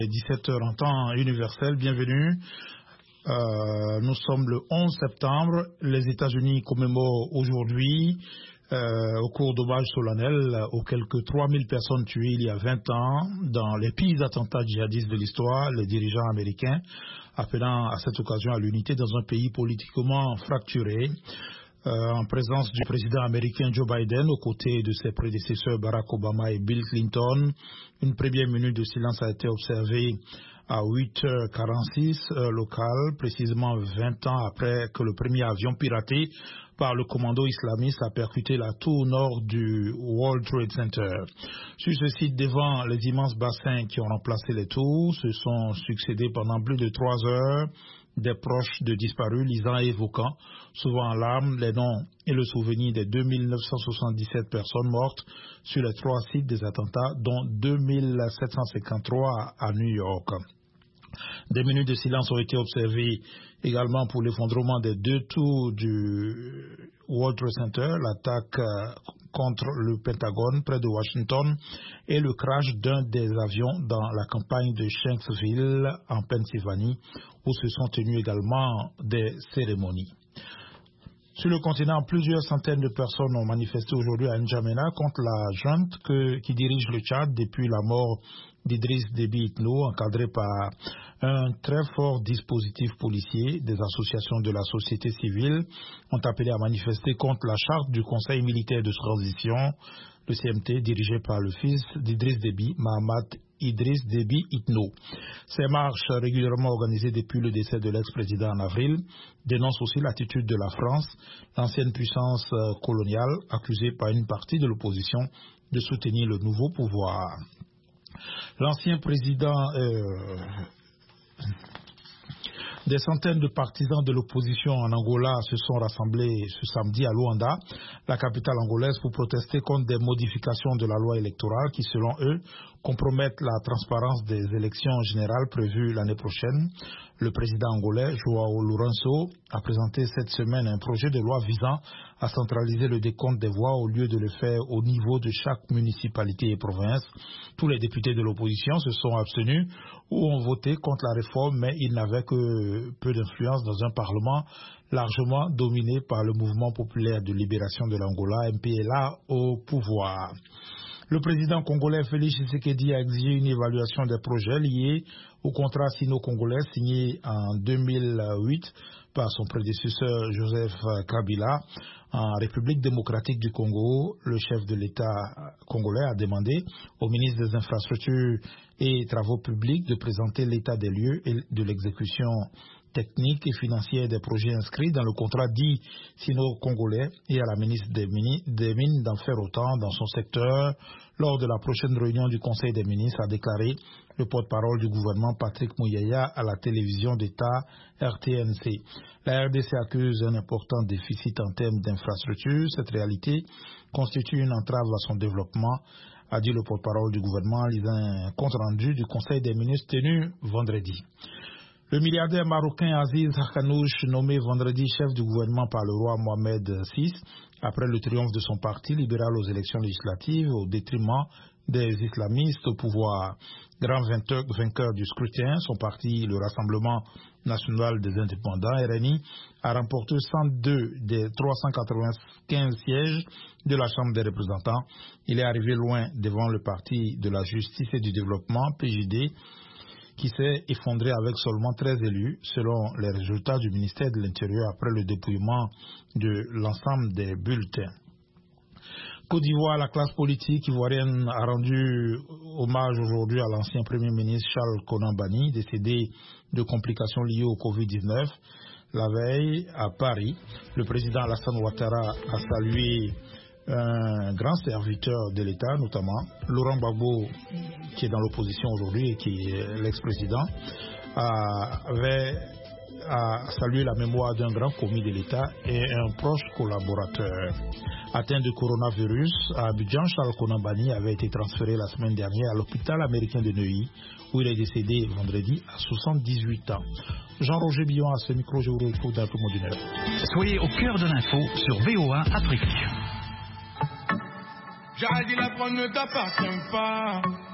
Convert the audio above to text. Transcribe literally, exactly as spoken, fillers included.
dix-sept heures en temps universel, bienvenue. Euh, nous sommes le onze septembre. Les États-Unis commémorent aujourd'hui, euh, au cours d'hommages solennels, aux quelques trois mille personnes tuées il y a vingt ans dans les pires attentats djihadistes de l'histoire, les dirigeants américains appelant à cette occasion à l'unité dans un pays politiquement fracturé. Euh, en présence du président américain Joe Biden, aux côtés de ses prédécesseurs Barack Obama et Bill Clinton. Une première minute de silence a été observée à huit heures quarante-six heure locale, précisément vingt ans après que le premier avion piraté par le commando islamiste a percuté la tour nord du World Trade Center. Sur ce site, devant les immenses bassins qui ont remplacé les tours, se sont succédés pendant plus de trois heures des proches de disparus lisant et évoquant, souvent en larmes, les noms et le souvenir des deux mille neuf cent soixante-dix-sept personnes mortes sur les trois sites des attentats, dont deux mille sept cent cinquante-trois à New York. Des minutes de silence ont été observées également pour l'effondrement des deux tours du World Trade Center, l'attaque contre le Pentagone près de Washington et le crash d'un des avions dans la campagne de Shanksville en Pennsylvanie, où se sont tenues également des cérémonies. Sur le continent, plusieurs centaines de personnes ont manifesté aujourd'hui à N'Djamena contre la junte que, qui dirige le Tchad depuis la mort d'Idriss Déby Itno, encadré par un très fort dispositif policier. Des associations de la société civile ont appelé à manifester contre la charte du Conseil militaire de transition, le C M T, dirigé par le fils d'Idriss Déby, Mahamat Idriss Déby Itno. Ces marches, régulièrement organisées depuis le décès de l'ex-président en avril, dénoncent aussi l'attitude de la France, l'ancienne puissance coloniale, accusée par une partie de l'opposition de soutenir le nouveau pouvoir. L'ancien président... Euh, Des centaines de partisans de l'opposition en Angola se sont rassemblés ce samedi à Luanda, la capitale angolaise, pour protester contre des modifications de la loi électorale qui, selon eux, compromettent la transparence des élections générales prévues l'année prochaine. Le président angolais, João Lourenço, a présenté cette semaine un projet de loi visant à centraliser le décompte des voix au lieu de le faire au niveau de chaque municipalité et province. Tous les députés de l'opposition se sont abstenus ou ont voté contre la réforme, mais ils n'avaient que peu d'influence dans un parlement largement dominé par le mouvement populaire de libération de l'Angola, M P L A, au pouvoir. Le président congolais Félix Tshisekedi a exigé une évaluation des projets liés au contrat sino-congolais signé en deux mille huit par son prédécesseur Joseph Kabila. En République démocratique du Congo, le chef de l'État congolais a demandé au ministre des Infrastructures et Travaux publics de présenter l'état des lieux et de l'exécution technique et financière des projets inscrits dans le contrat dit sino-congolais et à la ministre des Mines d'en faire autant dans son secteur. Lors de la prochaine réunion du Conseil des ministres, a déclaré le porte-parole du gouvernement Patrick Muyaya à la télévision d'État R T N C. La R D C accuse un important déficit en termes d'infrastructures. Cette réalité constitue une entrave à son développement, a dit le porte-parole du gouvernement, lisant un compte-rendu du Conseil des ministres tenu vendredi. Le milliardaire marocain Aziz Hakanouch, nommé vendredi chef du gouvernement par le roi Mohamed six, après le triomphe de son parti libéral aux élections législatives au détriment des islamistes au pouvoir. Grand vainqueur du scrutin, son parti, le Rassemblement national des indépendants, R N I, a remporté cent deux des trois cent quatre-vingt-quinze sièges de la Chambre des représentants. Il est arrivé loin devant le parti de la justice et du développement, P J D, qui s'est effondré avec seulement treize élus, selon les résultats du ministère de l'Intérieur après le dépouillement de l'ensemble des bulletins. Côte d'Ivoire, la classe politique ivoirienne a rendu hommage aujourd'hui à l'ancien Premier ministre Charles Konan Banny, décédé de complications liées au covid dix-neuf. La veille, à Paris, le président Alassane Ouattara a salué un grand serviteur de l'État, notamment Laurent Gbagbo, qui est dans l'opposition aujourd'hui et qui est l'ex-président, avait a salué la mémoire d'un grand commis de l'État et un proche collaborateur. Atteint de coronavirus, à Abidjan, Charles Konan Banny avait été transféré la semaine dernière à l'hôpital américain de Neuilly, où il est décédé vendredi à soixante-dix-huit ans. Jean-Roger Billon à ce micro, je vous retrouve dans un peu moins d'une heure. Soyez au cœur de l'info sur V O A Afrique. J'ai dit la prendre ne t'appartient pas.